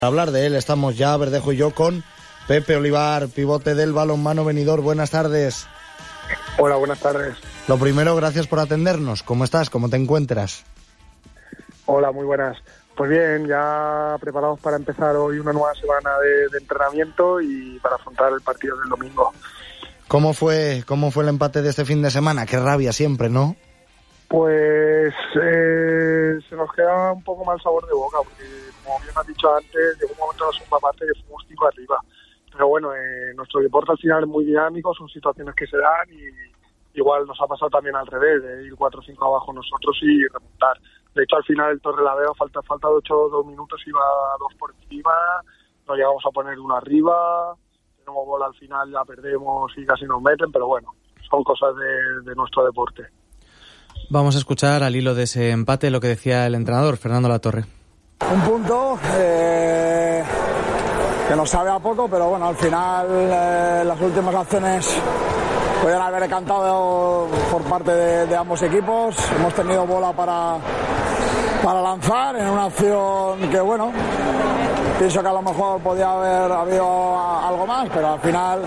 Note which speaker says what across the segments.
Speaker 1: Hablar de él, estamos ya, Verdejo y yo, con Pepe Olivar, pivote del Balonmano Benidorm. Buenas tardes.
Speaker 2: Hola, buenas tardes.
Speaker 1: Lo primero, gracias por atendernos. ¿Cómo estás? ¿Cómo te encuentras?
Speaker 2: Hola, muy buenas. Pues bien, ya preparados para empezar hoy una nueva semana de entrenamiento y para afrontar el partido del domingo.
Speaker 1: ¿Cómo fue el empate de este fin de semana? Qué rabia siempre, ¿no?
Speaker 2: Pues se nos queda un poco mal sabor de boca, porque como bien has dicho antes, llegó un momento de la segunda parte que fuimos 5 arriba. Pero bueno, nuestro deporte al final es muy dinámico, son situaciones que se dan y igual nos ha pasado también al revés, de ir 4 o 5 abajo nosotros y remontar. De hecho, al final el Torrelavega, falta de 2 minutos, iba 2 por encima, nos llegamos a poner 1 arriba, tenemos bola al final, la perdemos y casi nos meten, pero bueno, son cosas de nuestro deporte.
Speaker 3: Vamos a escuchar al hilo de ese empate lo que decía el entrenador, Fernando Latorre.
Speaker 4: Un punto que nos sabe a poco, pero bueno, al final las últimas acciones pueden haber cantado por parte de ambos equipos. Hemos tenido bola para lanzar en una acción que, bueno, pienso que a lo mejor podía haber habido algo más, pero al final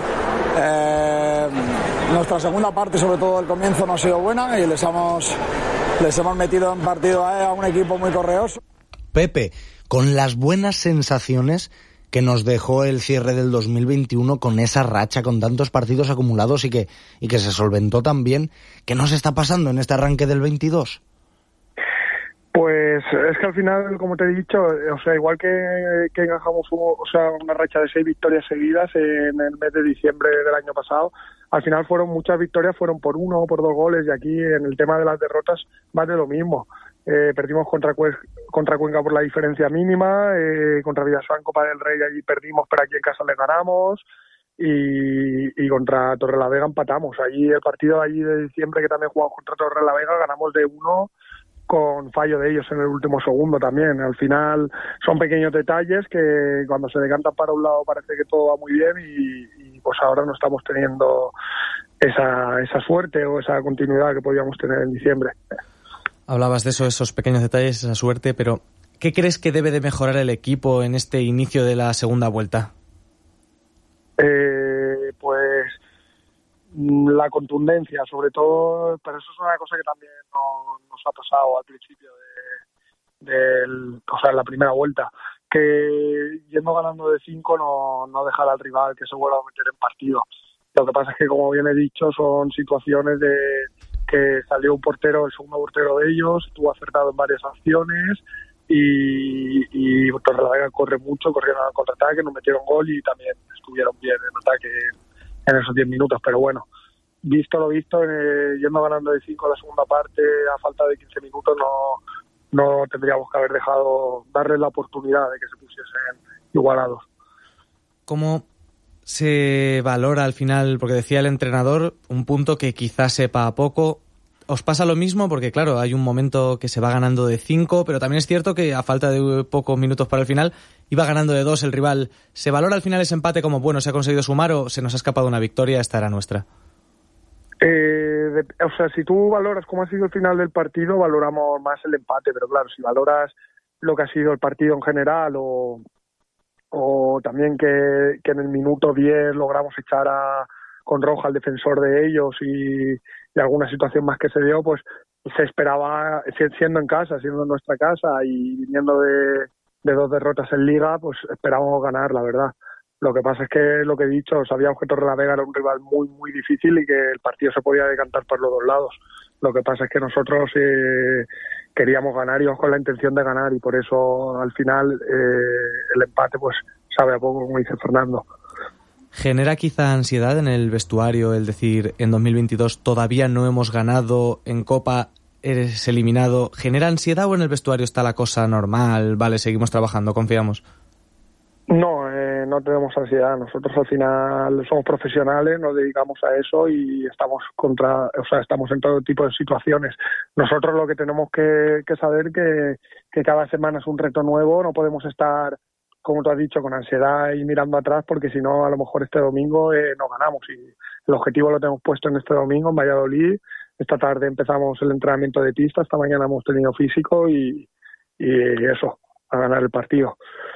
Speaker 4: nuestra segunda parte, sobre todo el comienzo, no ha sido buena y les hemos metido en partido a un equipo muy correoso.
Speaker 1: Pepe, con las buenas sensaciones que nos dejó el cierre del 2021 con esa racha, con tantos partidos acumulados y que se solventó tan bien, ¿qué nos está pasando en este arranque del 22?
Speaker 2: Pues es que al final, como te he dicho, o sea, igual que encajamos una racha de 6 victorias seguidas en el mes de diciembre del año pasado, al final muchas victorias fueron por 1 o por 2 goles, y aquí en el tema de las derrotas más de lo mismo. Perdimos contra Cuenca por la diferencia mínima, contra Vidasoa en Copa del Rey allí perdimos, pero aquí en casa le ganamos, y contra Torrelavega empatamos. Allí el partido allí de diciembre que también jugamos contra Torrelavega ganamos de 1 con fallo de ellos en el último segundo también. Al final son pequeños detalles que cuando se decantan para un lado parece que todo va muy bien y pues ahora no estamos teniendo esa suerte o esa continuidad que podíamos tener en diciembre.
Speaker 3: Hablabas de eso, esos pequeños detalles, esa suerte, pero ¿qué crees que debe de mejorar el equipo en este inicio de la segunda vuelta?
Speaker 2: Pues la contundencia, sobre todo, pero eso es una cosa que también nos ha pasado al principio en la primera vuelta, que yendo ganando de 5 no dejar al rival que se vuelva a meter en partido. Lo que pasa es que, como bien he dicho, son situaciones de que salió un portero, el segundo portero de ellos, estuvo acertado en varias acciones y Torrelavega corre mucho, corrieron al contraataque, nos metieron gol y también estuvieron bien en ataque en esos 10 minutos, pero bueno, visto lo visto, yendo ganando de 5 la segunda parte, a falta de 15 minutos, no tendríamos que haber darles la oportunidad de que se pusiesen igualados.
Speaker 3: ¿Cómo se valora al final? Porque decía el entrenador, un punto que quizás sepa a poco. ¿Os pasa lo mismo? Porque claro, hay un momento que se va ganando de 5, pero también es cierto que a falta de pocos minutos para el final, iba ganando de 2 el rival. ¿Se valora al final ese empate como, bueno, se ha conseguido sumar o se nos ha escapado una victoria, esta era nuestra?
Speaker 2: Si tú valoras cómo ha sido el final del partido, valoramos más el empate, pero claro, si valoras lo que ha sido el partido en general o también que en el minuto 10 logramos echar con roja al defensor de ellos y alguna situación más que se dio, pues se esperaba, siendo en casa, siendo en nuestra casa y viniendo de 2 derrotas en Liga, pues esperábamos ganar, la verdad. Lo que pasa es que, lo que he dicho, sabíamos que Torrelavega era un rival muy, muy difícil y que el partido se podía decantar por los 2 lados. Lo que pasa es que nosotros queríamos ganar, íbamos con la intención de ganar y por eso al final el empate pues sabe a poco, como dice Fernando.
Speaker 3: ¿Genera quizá ansiedad en el vestuario el decir en 2022 todavía no hemos ganado en Copa, eres eliminado? ¿Genera ansiedad o en el vestuario está la cosa normal? Vale, seguimos trabajando, confiamos. No tenemos ansiedad. Nosotros al final somos profesionales, nos dedicamos a eso y estamos en todo tipo de situaciones. Nosotros lo que tenemos que saber que cada semana es un reto nuevo, no podemos estar, como tú has dicho, con ansiedad y mirando atrás, porque si no, a lo mejor este domingo no ganamos. Y el objetivo lo tenemos puesto en este domingo en Valladolid. Esta tarde empezamos el entrenamiento de pista, esta mañana hemos tenido físico y eso, a ganar el partido.